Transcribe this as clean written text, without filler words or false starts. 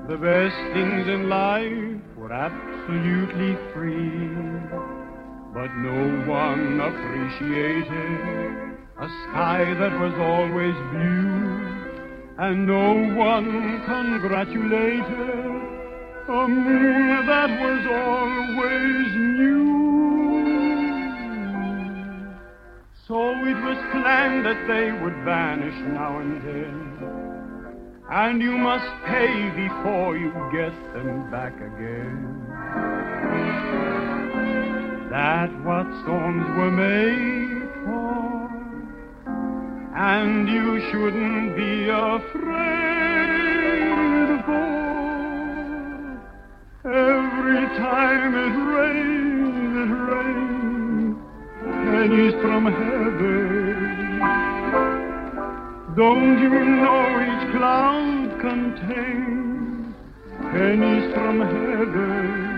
The best things in life were absolutely free, but no one appreciated a sky that was always blue, and no one congratulated a moon that was always new. So it was planned that they would vanish now and then, and you must pay before you get them back again. That's what storms were made for, and you shouldn't be afraid, for every time it rains, pennies from heaven. Don't you know each cloud contains pennies from heaven?